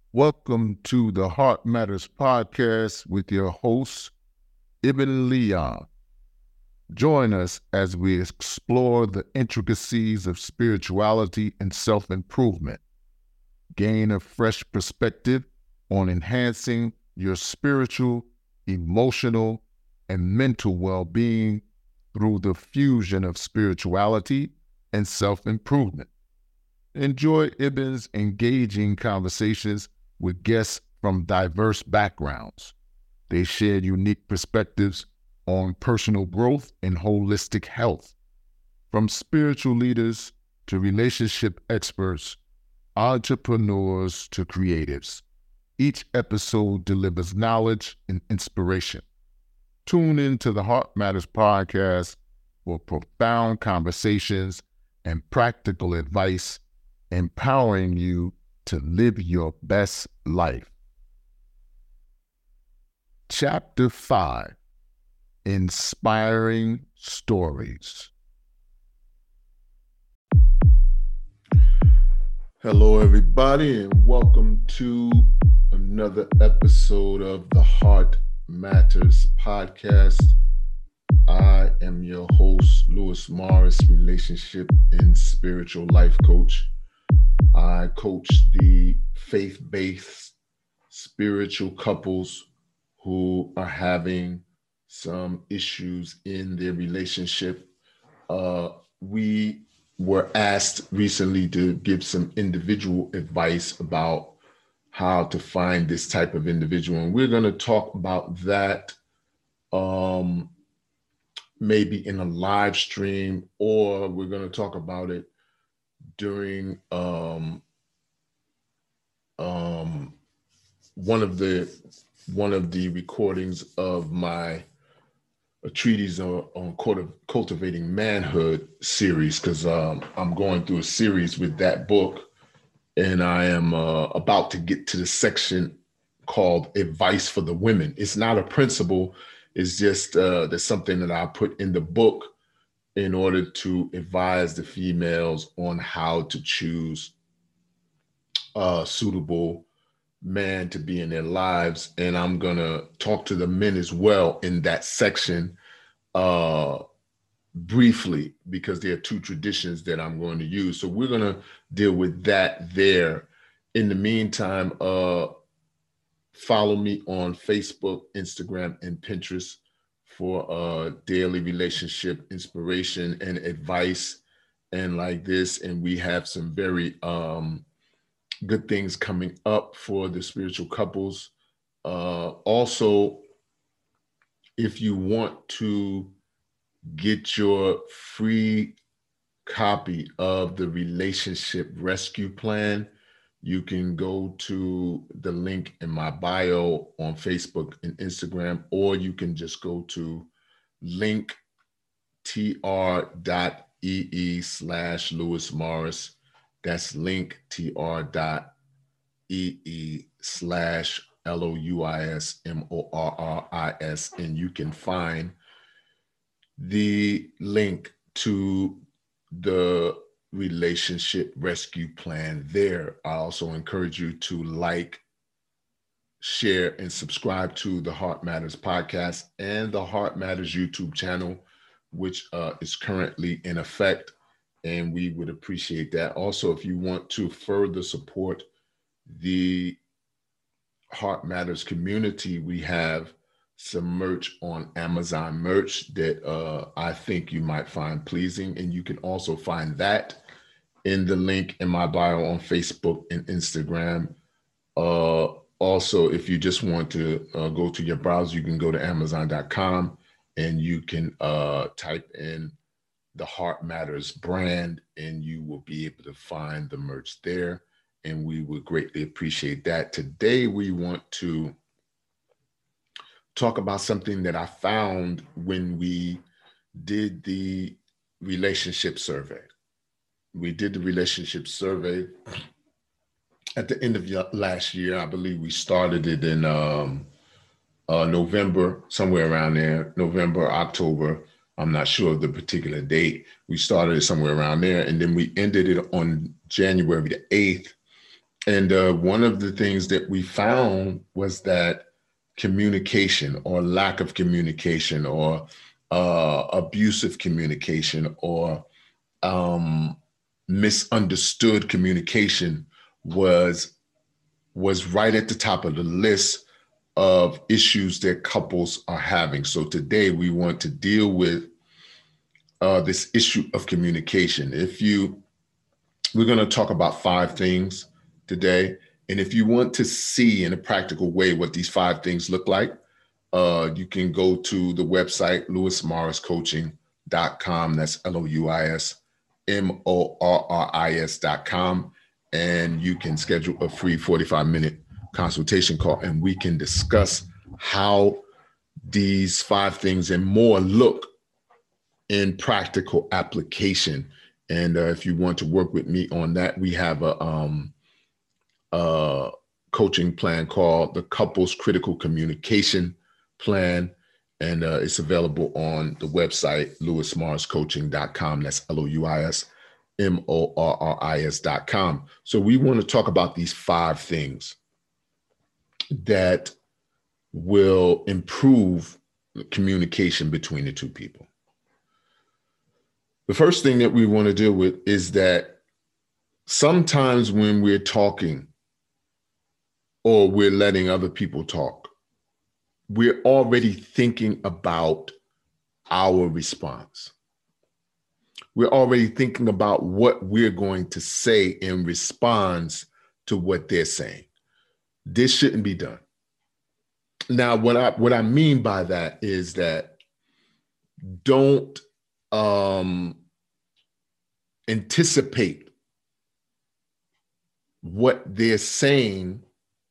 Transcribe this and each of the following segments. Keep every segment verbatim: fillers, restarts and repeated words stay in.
Welcome to the Heart Matters podcast with your host, Ibn Leon. Join us as we explore the intricacies of spirituality and self-improvement. Gain a fresh perspective on enhancing your spiritual, emotional, and mental well-being through the fusion of spirituality and self-improvement. Enjoy Ibn's engaging conversations with guests from diverse backgrounds. They share unique perspectives on personal growth and holistic health. From spiritual leaders to relationship experts, entrepreneurs to creatives, each episode delivers knowledge and inspiration. Tune in to the Heart Matters podcast for profound conversations and practical advice, empowering you to live your best life. Chapter five, Inspiring Stories. Hello, everybody, and welcome to another episode of the Heart Matters podcast. I am your host, Lewis Morris, relationship and spiritual life coach. I coach the faith-based spiritual couples who are having some issues in their relationship. Uh, we were asked recently to give some individual advice about how to find this type of individual. And we're going to talk about that um, maybe in a live stream, or we're going to talk about it during um, um, one of the one of the recordings of my a treatise on, on cultivating manhood series, because um, I'm going through a series with that book, and I am uh, about to get to the section called Advice for the Women. It's not a principle, it's just uh, there's something that I put in the book in order to advise the females on how to choose a suitable man to be in their lives. And I'm gonna talk to the men as well in that section uh, briefly, because there are two traditions that I'm going to use. So we're gonna deal with that there. In the meantime, uh, follow me on Facebook, Instagram, and Pinterest for uh, daily relationship inspiration and advice and like this. And we have some very um, good things coming up for the spiritual couples. Uh, also, if you want to get your free copy of the Relationship Rescue Plan, you can go to the link in my bio on Facebook and Instagram, or you can just go to linktr.ee slash Lewis Morris. That's linktr.ee slash L O U I S M O R R I S. And you can find the link to the Relationship Rescue Plan there. I also encourage you to like, share, and subscribe to the Heart Matters podcast and the Heart Matters YouTube channel, which uh, is currently in effect, and we would appreciate that. Also, if you want to further support the Heart Matters community, we have some merch on Amazon merch that uh, I think you might find pleasing. And you can also find that in the link in my bio on Facebook and Instagram. Uh, also, if you just want to uh, go to your browser, you can go to amazon dot com and you can uh, type in the Heart Matters brand, and you will be able to find the merch there. And we would greatly appreciate that. Today, we want to talk about something that I found when we did the relationship survey. We did the relationship survey at the end of last year. I believe we started it in um, uh, November, somewhere around there, November, October. I'm not sure of the particular date. We started it somewhere around there, and then we ended it on January the eighth. And uh, one of the things that we found was that communication or lack of communication or uh, abusive communication or um, misunderstood communication was was right at the top of the list of issues that couples are having. So today we want to deal with uh, this issue of communication. If you, we're going to talk about five things today. And if you want to see in a practical way what these five things look like, uh, you can go to the website, louis morris coaching dot com. That's L O U I S M O R R I S dot com. And you can schedule a free forty-five minute consultation call, and we can discuss how these five things and more look in practical application. And uh, if you want to work with me on that, we have a, um, a coaching plan called the Couples Critical Communication Plan. And uh, it's available on the website, louis morris coaching dot com. That's L O U I S M O R R I S dot com. So we want to talk about these five things that will improve communication between the two people. The first thing that we want to deal with is that sometimes when we're talking or we're letting other people talk, we're already thinking about our response. We're already thinking about what we're going to say in response to what they're saying. This shouldn't be done. Now, what I what I mean by that is that don't um, anticipate what they're saying.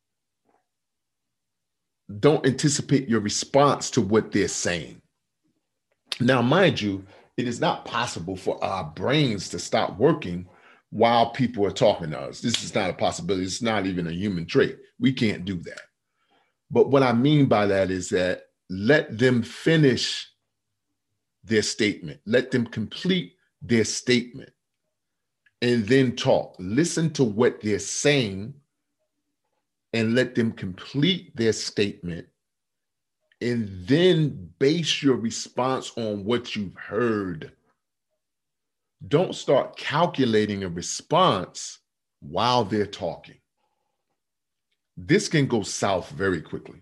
Don't anticipate your response to what they're saying. Now, mind you, it is not possible for our brains to stop working while people are talking to us. This is not a possibility. It's not even a human trait. We can't do that. But what I mean by that is that let them finish their statement. Let them complete their statement and then talk. Listen to what they're saying and let them complete their statement, and then base your response on what you've heard. Don't start calculating a response while they're talking. This can go south very quickly.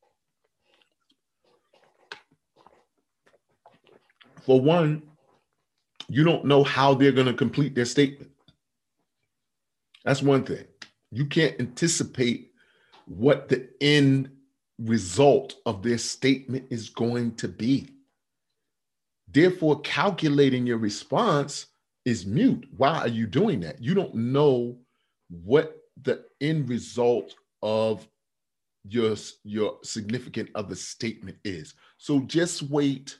For one, you don't know how they're going to complete their statement. That's one thing. You can't anticipate what the end result of their statement is going to be. Therefore, calculating your response is mute. Why are you doing that? You don't know what the end result of your, your significant other statement is. So just wait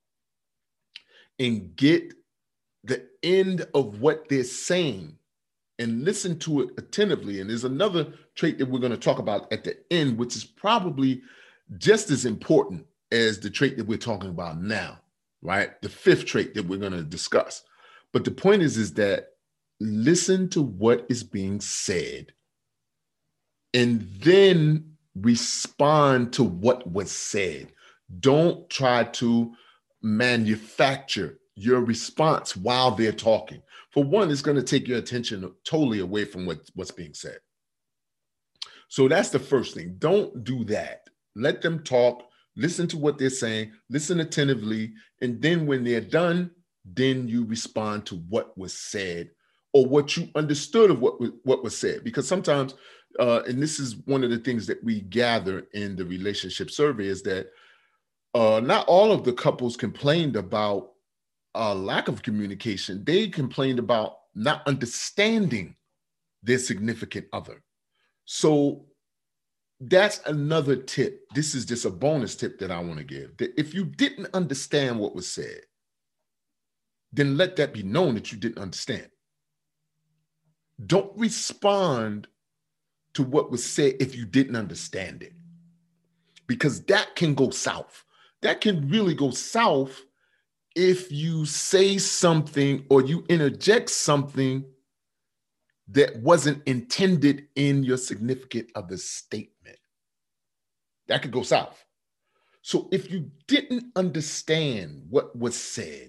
and get the end of what they're saying and listen to it attentively. And there's another trait that we're going to talk about at the end, which is probably just as important as the trait that we're talking about now, right? The fifth trait that we're going to discuss. But the point is, is that listen to what is being said and then respond to what was said. Don't try to manufacture your response while they're talking. For one, it's going to take your attention totally away from what, what's being said. So that's the first thing. Don't do that. Let them talk, listen to what they're saying, listen attentively, and then when they're done, then you respond to what was said or what you understood of what was, what was said. Because sometimes, uh, and this is one of the things that we gather in the relationship survey, is that uh, not all of the couples complained about a lack of communication. They complained about not understanding their significant other. So that's another tip. This is just a bonus tip that I want to give. That if you didn't understand what was said, then let that be known that you didn't understand. Don't respond to what was said if you didn't understand it, because that can go south. That can really go south if you say something or you interject something that wasn't intended in your significant other's statement. That could go south. So if you didn't understand what was said,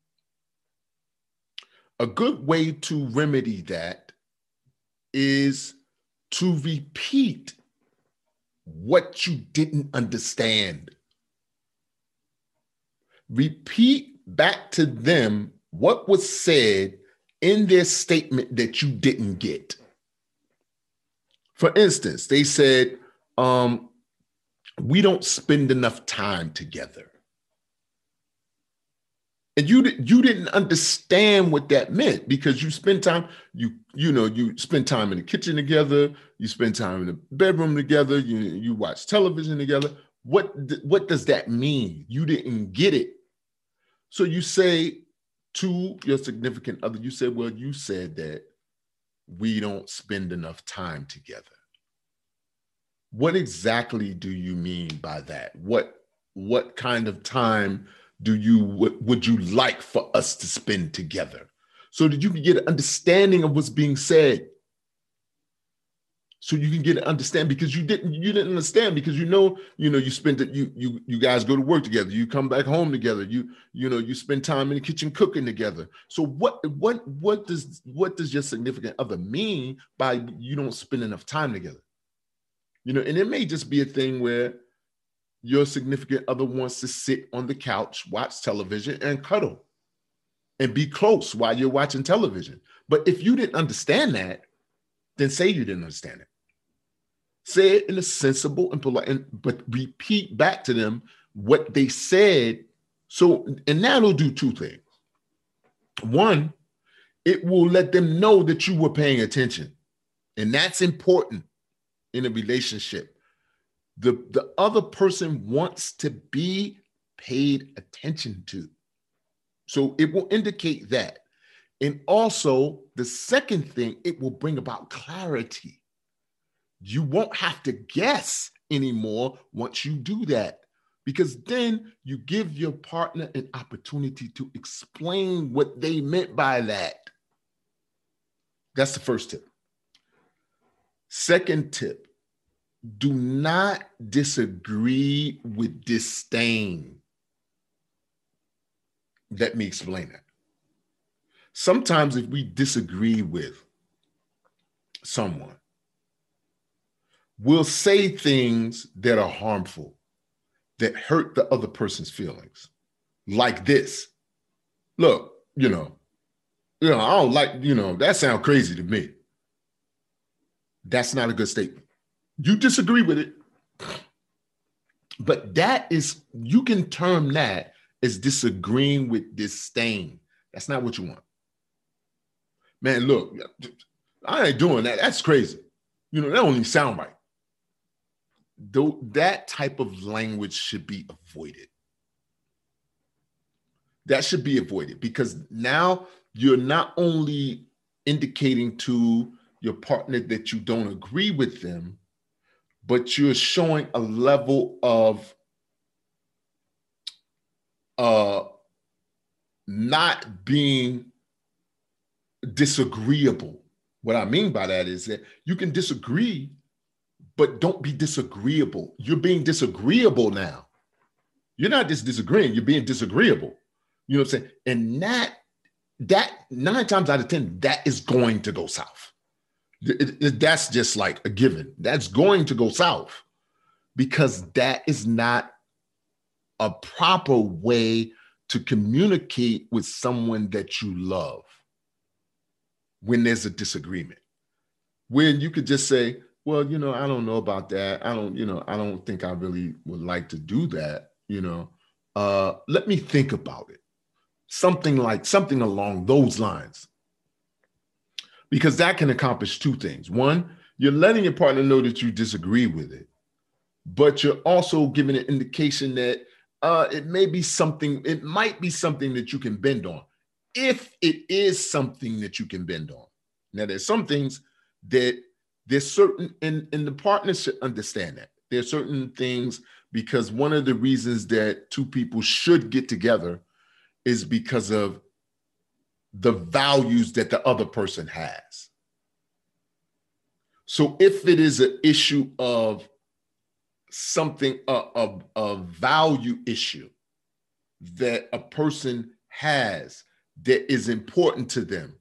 a good way to remedy that is to repeat what you didn't understand. Repeat back to them what was said in their statement that you didn't get. For instance, they said, um, we don't spend enough time together. And you, you didn't understand what that meant because you spend time, you, you know, you spend time in the kitchen together, you spend time in the bedroom together, you, you watch television together. What, what does that mean? You didn't get it. So you say to your significant other, you said, well, you said that we don't spend enough time together. What exactly do you mean by that? What, what kind of time do you, would you like for us to spend together? So that you can get an understanding of what's being said. So you can get an understanding because you didn't, you didn't understand because you know, you know, you spend it, you, you, you guys go to work together, you come back home together, you, you know, you spend time in the kitchen cooking together. So what, what, what does, what does your significant other mean by you don't spend enough time together? You know, and it may just be a thing where your significant other wants to sit on the couch, watch television, and cuddle and be close while you're watching television. But if you didn't understand that, then say you didn't understand it. Say it in a sensible and polite, and, but repeat back to them what they said. So, and that'll do two things. One, it will let them know that you were paying attention. And that's important in a relationship. The, the other person wants to be paid attention to. So it will indicate that. And also, the second thing, it will bring about clarity. You won't have to guess anymore once you do that, because then you give your partner an opportunity to explain what they meant by that. That's the first tip. Second tip, do not disagree with disdain. Let me explain that. Sometimes if we disagree with someone, we'll say things that are harmful, that hurt the other person's feelings. Like this. Look, you know, you know, I don't like, you know, that sounds crazy to me. That's not a good statement. You disagree with it, but that is, you can term that as disagreeing with disdain. That's not what you want. Man, look, I ain't doing that. That's crazy. You know, that don't even sound right. Though that type of language should be avoided. That should be avoided because now you're not only indicating to your partner that you don't agree with them, but you're showing a level of uh, not being disagreeable. What I mean by that is that you can disagree, but don't be disagreeable. You're being disagreeable now. You're not just disagreeing, you're being disagreeable. You know what I'm saying? And that, that nine times out of ten, that is going to go south. It, it, that's just like a given. That's going to go south because that is not a proper way to communicate with someone that you love when there's a disagreement. When you could just say, well, you know, I don't know about that. I don't, you know, I don't think I really would like to do that. You know, uh, let me think about it. Something like something along those lines. Because that can accomplish two things. One, you're letting your partner know that you disagree with it, but you're also giving an indication that uh, it may be something, it might be something that you can bend on, if it is something that you can bend on. Now, there's some things that there's certain, and, and the partner should understand that. There's certain things, because one of the reasons that two people should get together is because of the values that the other person has. So if it is an issue of something, a, a, a value issue that a person has that is important to them,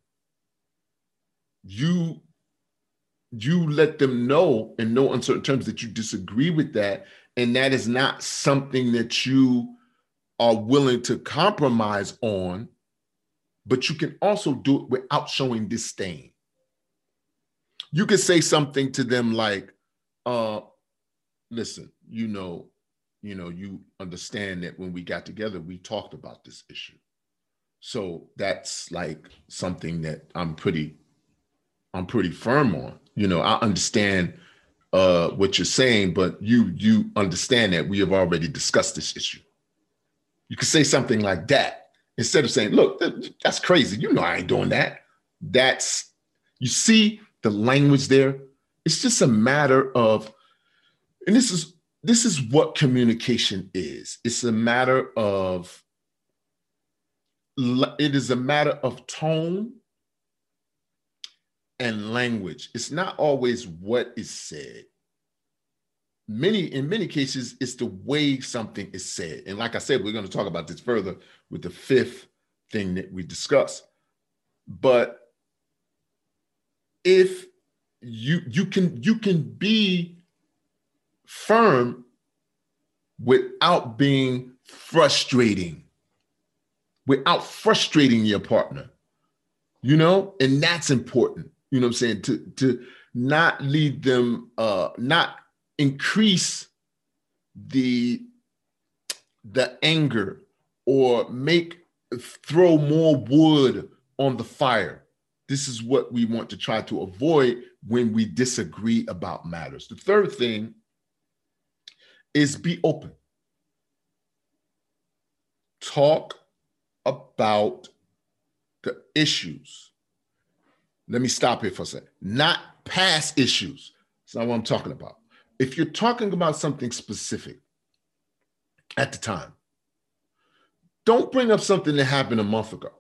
you you let them know in no uncertain terms that you disagree with that, and that is not something that you are willing to compromise on, but you can also do it without showing disdain. You could say something to them like, uh, listen, you know, you know, you understand that when we got together, we talked about this issue. So that's like something that I'm pretty, I'm pretty firm on. You know, I understand uh, what you're saying, but you you understand that we have already discussed this issue. You could say something like that instead of saying, look, that's crazy. You know, I ain't doing that. That's, you see the language there? It's just a matter of, and this is, this is what communication is. It's a matter of, it is a matter of tone and language. It's not always what is said. Many, in many cases, it's the way something is said. And like I said, we're going to talk about this further with the fifth thing that we discussed. But if you you can you can be firm without being frustrating, without frustrating your partner, you know, and that's important. You know what I'm saying? To to not lead them, uh, not increase the the anger or make throw more wood on the fire. This is what we want to try to avoid when we disagree about matters. The third thing is be open. Talk about the issues. Let me stop here for a second. Not past issues. That's not what I'm talking about. If you're talking about something specific at the time, don't bring up something that happened a month ago.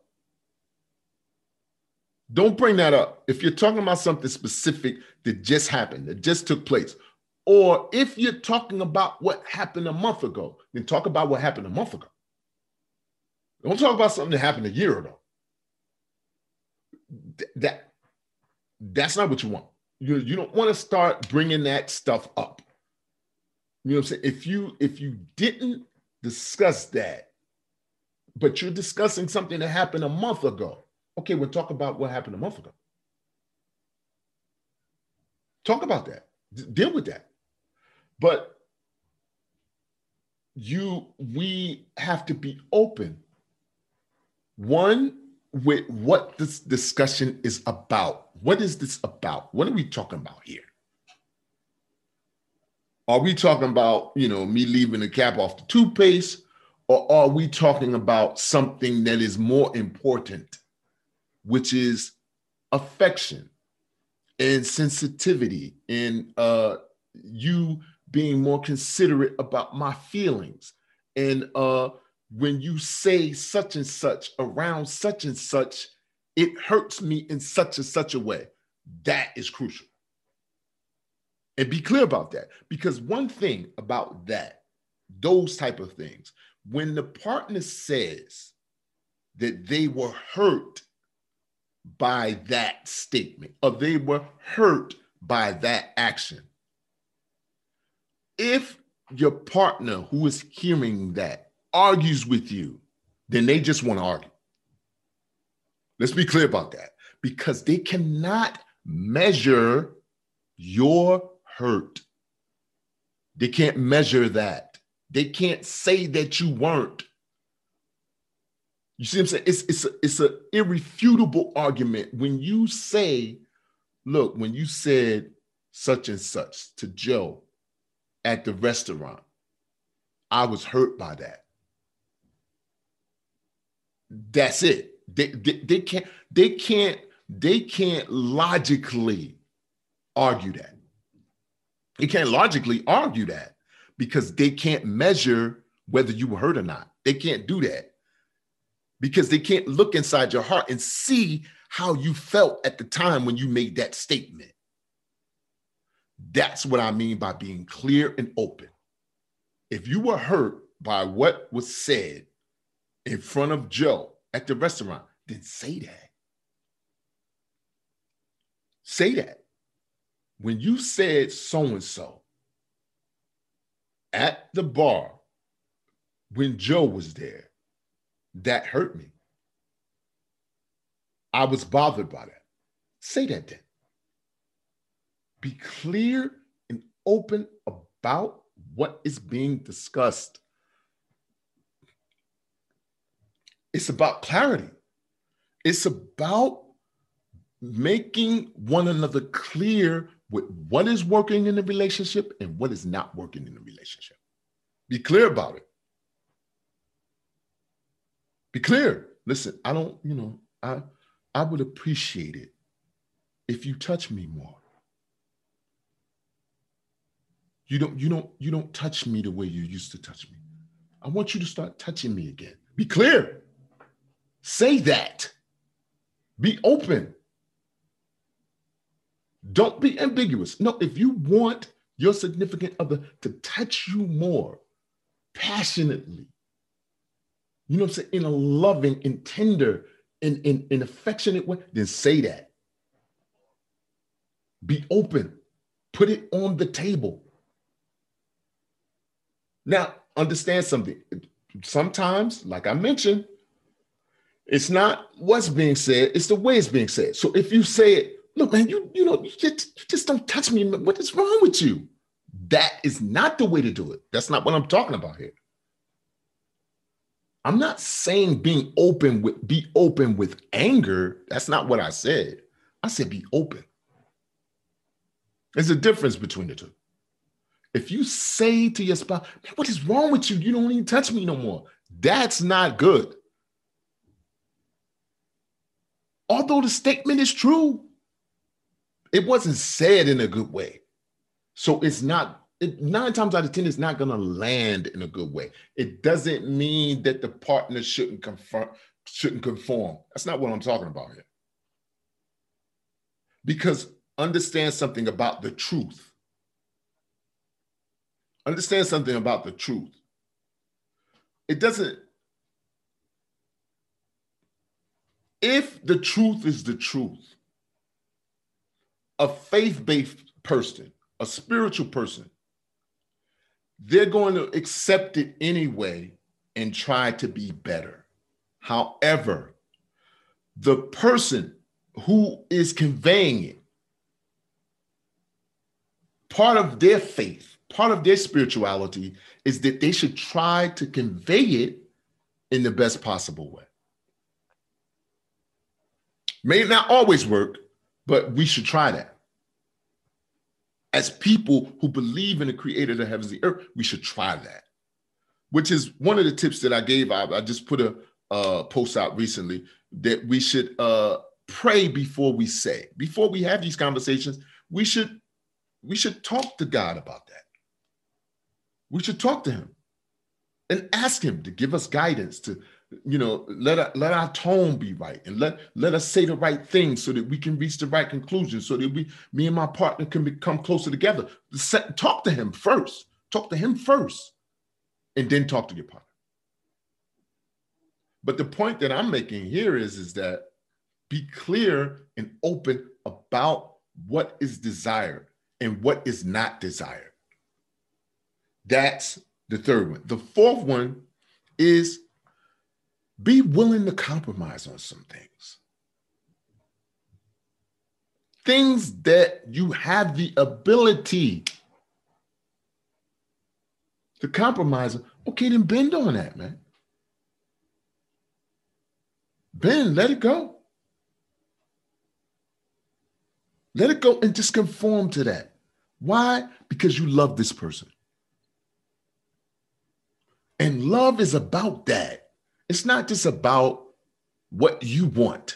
Don't bring that up. If you're talking about something specific that just happened, that just took place, or if you're talking about what happened a month ago, then talk about what happened a month ago. Don't talk about something that happened a year ago. Th- that, that's not what you want. You, you don't want to start bringing that stuff up. You know what I'm saying? If you, if you didn't discuss that, but you're discussing something that happened a month ago, okay, we'll talk about what happened a month ago. Talk about that. D- deal with that. But you, we have to be open. One, with what this discussion is about. What is this about? What are we talking about here? Are we talking about, you know, me leaving the cap off the toothpaste, or are we talking about something that is more important, which is affection and sensitivity and uh, you being more considerate about my feelings? And uh, when you say such and such around such and such, it hurts me in such and such a way. That is crucial. And be clear about that, because one thing about that, those type of things, when the partner says that they were hurt by that statement or they were hurt by that action, if your partner who is hearing that argues with you, then they just want to argue. Let's be clear about that, because they cannot measure your hurt. They can't measure that. They can't say that you weren't. You see what I'm saying? It's, it's, a, it's an irrefutable argument when you say, look, when you said such and such to Joe at the restaurant, I was hurt by that. That's it. They, they, they can't, they can't, they can't logically argue that. They can't logically argue that because they can't measure whether you were hurt or not. They can't do that because they can't look inside your heart and see how you felt at the time when you made that statement. That's what I mean by being clear and open. If you were hurt by what was said in front of Joe at the restaurant, then say that. Say that. When you said so-and-so at the bar when Joe was there, that hurt me. I was bothered by that. Say that then. Be clear and open about what is being discussed. It's about clarity. It's about making one another clear with what is working in the relationship and what is not working in the relationship. Be clear about it. Be clear. Listen, I don't, you know, I, I would appreciate it if you touch me more. You don't, you don't, you don't touch me the way you used to touch me. I want you to start touching me again. Be clear. Say that. Be open. Don't be ambiguous. No, if you want your significant other to touch you more passionately, you know what I'm saying, in a loving and tender and in, in, in affectionate way, then say that. Be open. Put it on the table. Now, understand something. Sometimes, like I mentioned, it's not what's being said, it's the way it's being said. So if you say it, look, man, you, you know, you just, you just don't touch me. What is wrong with you? That is not the way to do it. That's not what I'm talking about here. I'm not saying being open with, be open with anger. That's not what I said. I said be open. There's a difference between the two. If you say to your spouse, man, what is wrong with you? You don't even touch me no more. That's not good. Although the statement is true, it wasn't said in a good way. So it's not, it, nine times out of ten, it's not going to land in a good way. It doesn't mean that the partner shouldn't conform, shouldn't conform. That's not what I'm talking about here. Because understand something about the truth. Understand something about the truth. It doesn't, if the truth is the truth, a faith-based person, a spiritual person, they're going to accept it anyway and try to be better. However, the person who is conveying it, part of their faith, part of their spirituality is that they should try to convey it in the best possible way. May not always work, but we should try that. As people who believe in the creator of the heavens and the earth, we should try that, which is one of the tips that I gave. I, I just put a uh, post out recently that we should uh, pray before we say. Before we have these conversations, we should, we should talk to God about that. We should talk to him and ask him to give us guidance, to, you know, let our, let our tone be right, and let, let us say the right things so that we can reach the right conclusion, so that we, me and my partner can become closer together. Talk to him first. Talk to him first, and then talk to your partner. But the point that I'm making here is, is that be clear and open about what is desired and what is not desired. That's the third one. The fourth one is be willing to compromise on some things. Things that you have the ability to compromise on. Okay, then bend on that, man. Bend, let it go. Let it go and just conform to that. Why? Because you love this person. And love is about that. It's not just about what you want.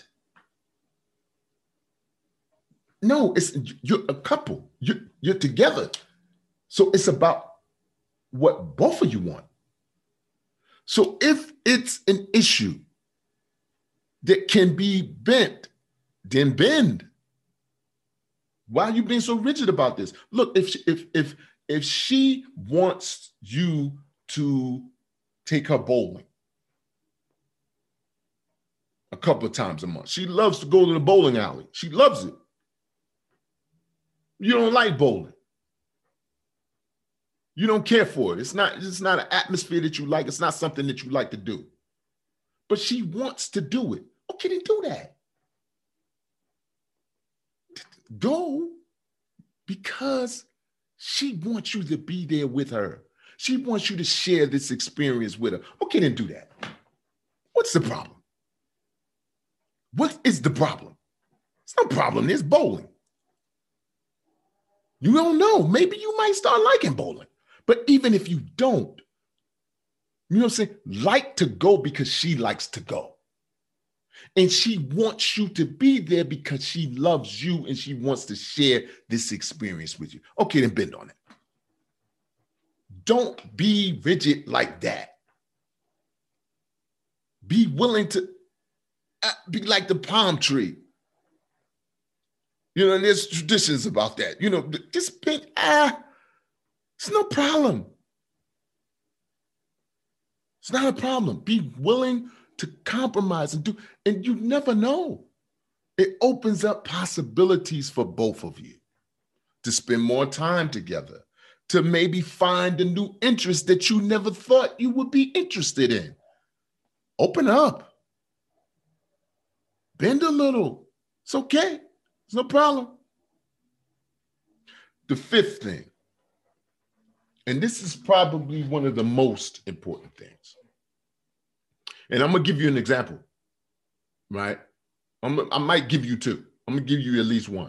No, it's you're a couple. You're, you're together. So it's about what both of you want. So if it's an issue that can be bent, then bend. Why are you being so rigid about this? Look, if she, if if if she wants you to take her bowling a couple of times a month, she loves to go to the bowling alley. She loves it. You don't like bowling. You don't care for it. It's not, it's not an atmosphere that you like. It's not something that you like to do. But she wants to do it. Okay, then do that. Go because she wants you to be there with her. She wants you to share this experience with her. Okay, then do that. What's the problem? What is the problem? It's no problem. There's bowling. You don't know. Maybe you might start liking bowling. But even if you don't, you know what I'm saying? Like to go because she likes to go. And she wants you to be there because she loves you and she wants to share this experience with you. Okay, then bend on it. Don't be rigid like that. Be willing to be like the palm tree. You know, there's traditions about that. You know, just bend, ah, it's no problem. It's not a problem. Be willing to compromise and do, and you never know. It opens up possibilities for both of you to spend more time together, to maybe find a new interest that you never thought you would be interested in. Open up. Bend a little. It's okay. It's no problem. The fifth thing, and this is probably one of the most important things. And I'm going to give you an example, right? I'm, I might give you two. I'm going to give you at least one.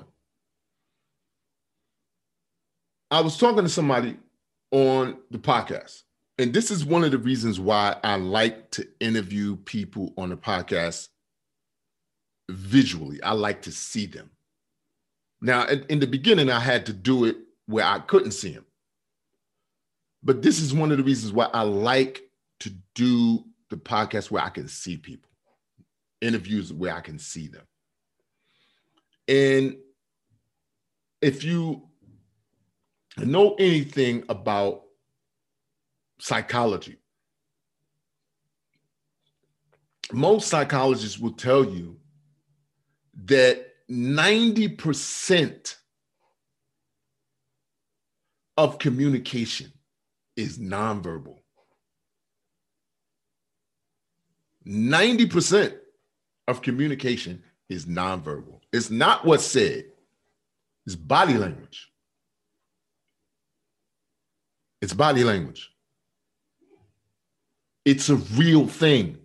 I was talking to somebody on the podcast, and this is one of the reasons why I like to interview people on the podcast visually. I like to see them. Now, in the beginning, I had to do it where I couldn't see them. But this is one of the reasons why I like to do the podcast where I can see people, interviews where I can see them. And if you know anything about psychology, most psychologists will tell you that ninety percent of communication is nonverbal. ninety percent of communication is nonverbal. It's not what's said. It's body language. It's body language. It's a real thing.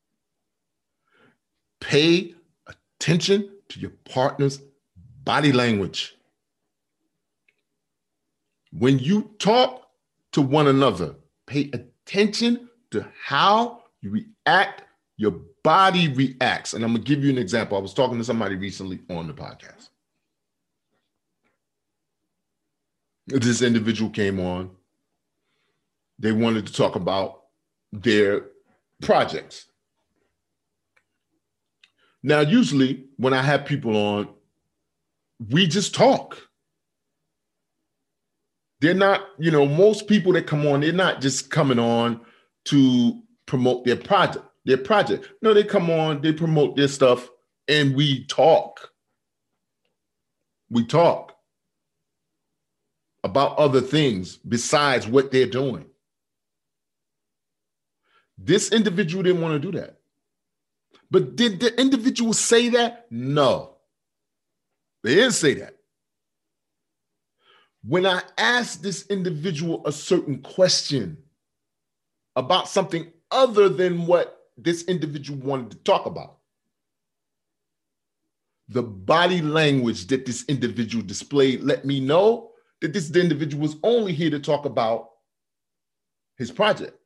Pay attention to your partner's body language. When you talk to one another, pay attention to how you react. Your body reacts. And I'm going to give you an example. I was talking to somebody recently on the podcast. This individual came on. They wanted to talk about their projects. Now, usually when I have people on, we just talk. They're not, you know, most people that come on, they're not just coming on to promote their project. Their project. No, they come on, they promote their stuff, and we talk. We talk about other things besides what they're doing. This individual didn't want to do that. But did the individual say that? No. They didn't say that. When I asked this individual a certain question about something other than what this individual wanted to talk about, the body language that this individual displayed let me know that this individual was only here to talk about his project.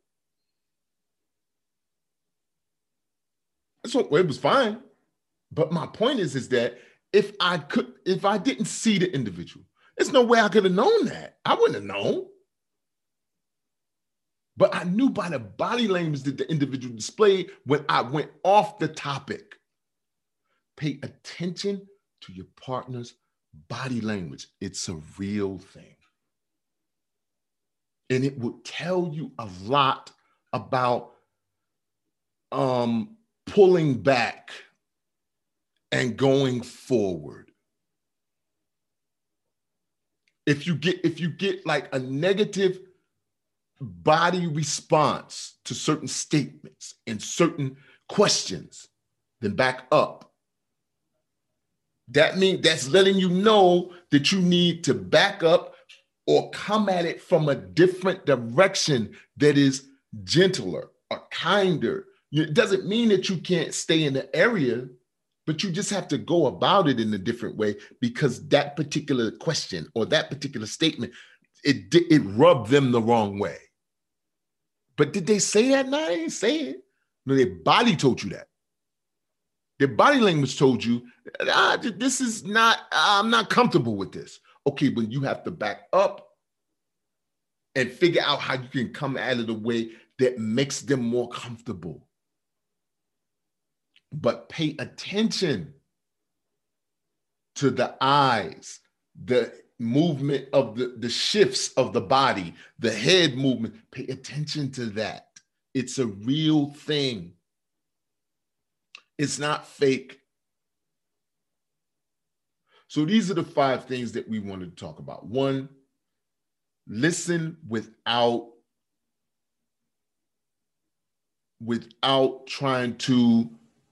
So it was fine. But my point is, is that if I could, if I didn't see the individual, there's no way I could have known that. I wouldn't have known. But I knew by the body language that the individual displayed when I went off the topic. Pay attention to your partner's Body language, it's a real thing. And it will tell you a lot about um, pulling back and going forward. If you get, if you get like a negative body response to certain statements and certain questions, then back up. That means that's letting you know that you need to back up or come at it from a different direction that is gentler or kinder. It doesn't mean that you can't stay in the area, but you just have to go about it in a different way, because that particular question or that particular statement, it, it rubbed them the wrong way. But did they say that? No, they didn't say it. No, their body told you that. Their body language told you, ah, this is not, I'm not comfortable with this. Okay, but you have to back up and figure out how you can come at it a way that makes them more comfortable. But pay attention to the eyes, the movement of the, the shifts of the body, the head movement. Pay attention to that. It's a real thing. It's not fake. So these are the five things that we wanted to talk about. One, listen without, without trying to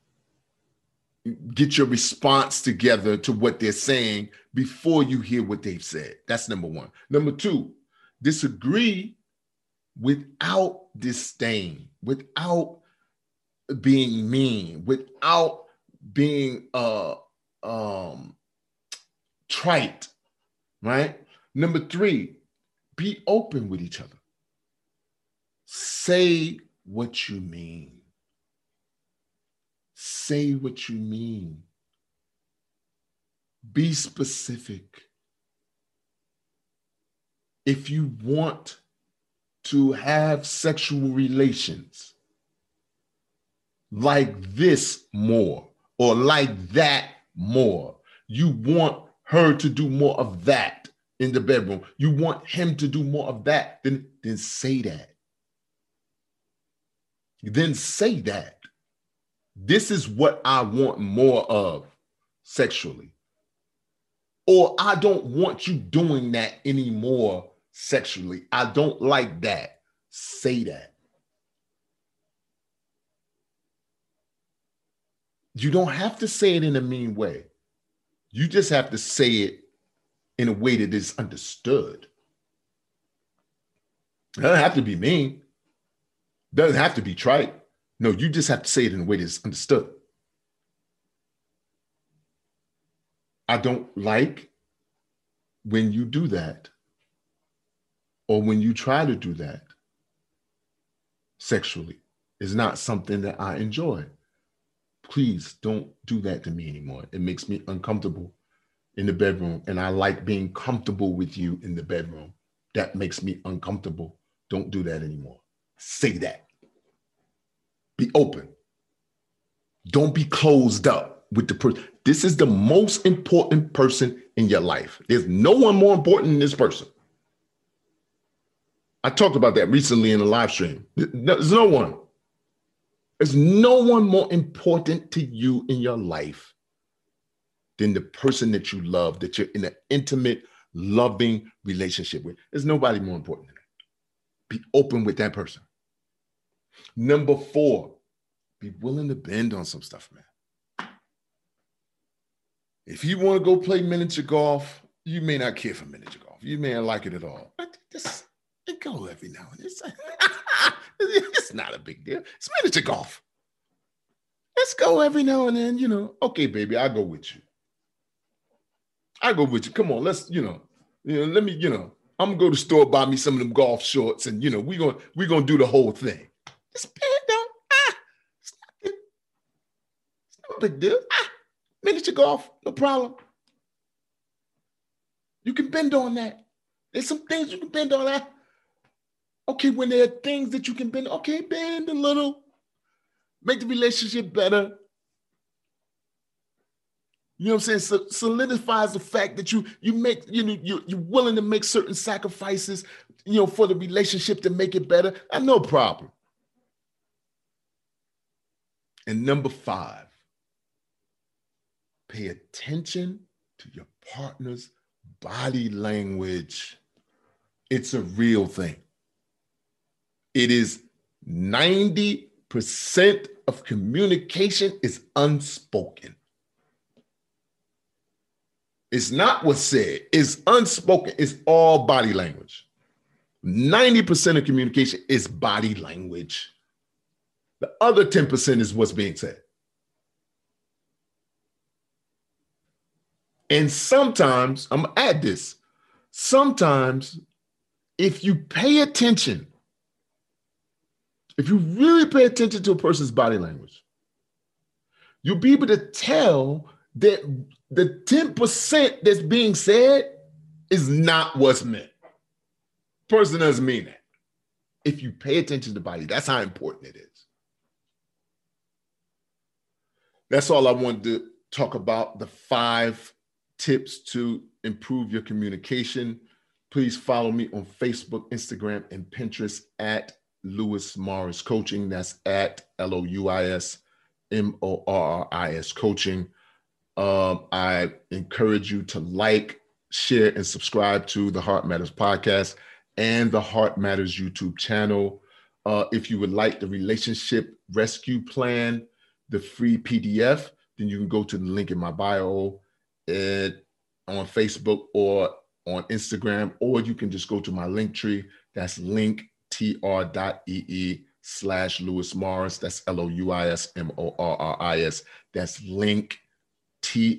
get your response together to what they're saying before you hear what they've said. That's number one. Number two, disagree without disdain, without being mean, without being uh, um, trite, right? Number three, be open with each other. Say what you mean. Say what you mean. Be specific. If you want to have sexual relations like this more or like that more, you want her to do more of that in the bedroom, you want him to do more of that, then, then say that. Then say that. This is what I want more of sexually. Or I don't want you doing that anymore sexually. I don't like that. Say that. You don't have to say it in a mean way. You just have to say it in a way that is understood. It doesn't have to be mean. It doesn't have to be trite. No, you just have to say it in a way that's understood. I don't like when you do that, or when you try to do that sexually. It's not something that I enjoy. Please don't do that to me anymore. It makes me uncomfortable in the bedroom, and I like being comfortable with you in the bedroom. That makes me uncomfortable. Don't do that anymore. Say that. Be open. Don't be closed up with the person. This is the most important person in your life. There's no one more important than this person. I talked about that recently in a live stream. There's no one. There's no one more important to you in your life than the person that you love, that you're in an intimate, loving relationship with. There's nobody more important than that. Be open with that person. Number four, be willing to bend on some stuff, man. If you want to go play miniature golf, you may not care for miniature golf. You may not like it at all. But just go every now and then. It's, it's not a big deal. It's miniature golf. Let's go every now and then, you know. Okay, baby, I'll go with you. I'll go with you. Come on, let's, you know, you know, let me, you know, I'm gonna go to the store, buy me some of them golf shorts, and you know, we're gonna we're gonna do the whole thing. Just bend on. Ah, it's not, it's not a big deal. Ah, miniature golf, no problem. You can bend on that. There's some things you can bend on that. Okay, when there are things that you can bend, okay, bend a little. Make the relationship better. You know what I'm saying? So solidifies the fact that you you make, you know, you, you're willing to make certain sacrifices, you know, for the relationship to make it better. I no problem. And number five, pay attention to your partner's body language. It's a real thing. It is ninety percent of communication is unspoken. It's not what's said. It's unspoken. It's all body language. ninety percent of communication is body language. The other ten percent is what's being said. And sometimes, I'm going to add this, sometimes if you pay attention, if you really pay attention to a person's body language, you'll be able to tell that the ten percent that's being said is not what's meant. Person doesn't mean that. If you pay attention to the body, that's how important it is. That's all I wanted to talk about, the five tips to improve your communication. Please follow me on Facebook, Instagram, and Pinterest at Louis Morris Coaching. That's at L O U I S M O R R I S Coaching. Um, I encourage you to like, share, and subscribe to the Heart Matters podcast and the Heart Matters YouTube channel. Uh, if you would like the Relationship Rescue Plan, the free P D F, then you can go to the link in my bio and on Facebook or on Instagram, or you can just go to my link tree. That's linktr.ee slash Louis Morris. That's L O U I S M O R R I S. That's linktr.ee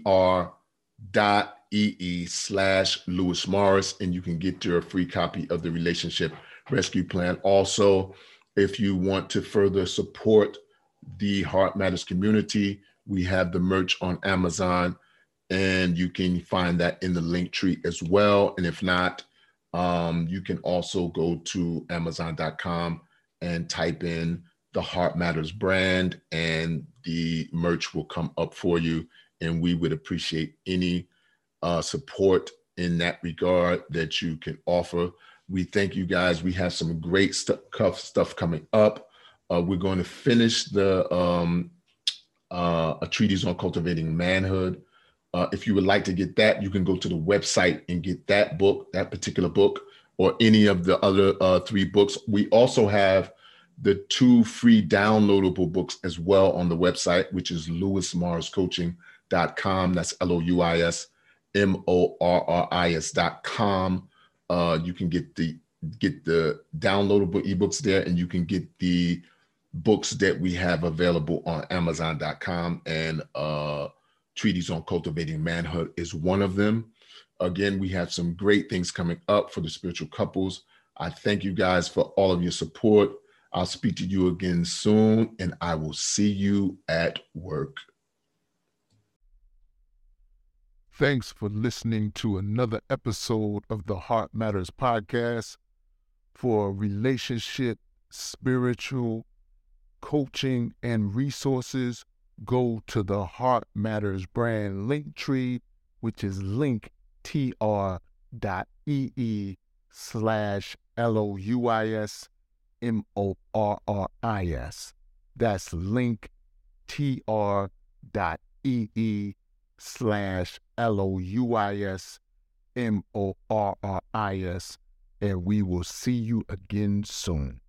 slash Louis Morris, and you can get your free copy of the Relationship Rescue Plan. Also, if you want to further support the Heart Matters community, we have the merch on Amazon, and you can find that in the link tree as well. And if not, um, you can also go to amazon dot com and type in the Heart Matters brand, and the merch will come up for you. And we would appreciate any uh, support in that regard that you can offer. We thank you guys. We have some great st- stuff coming up. Uh, we're going to finish the um, uh, a treatise on cultivating manhood. Uh, if you would like to get that, you can go to the website and get that book, that particular book, or any of the other uh, three books. We also have the two free downloadable books as well on the website, which is louis morris coaching dot com. That's L O U I S M O R R I S dot com. Uh, you can get the get the downloadable ebooks there, and you can get the books that we have available on amazon dot com, and uh, Treatise on Cultivating Manhood is one of them. Again, we have some great things coming up for the spiritual couples. I thank you guys for all of your support. I'll speak to you again soon, and I will see you at work. Thanks for listening to another episode of the Heart Matters podcast. For relationship, spiritual, coaching, and resources, go to the Heart Matters brand link tree, which is linktr.ee slash L O U I S M O R R I S. That's linktr.ee slash L O U I S M O R R I S. And we will see you again soon.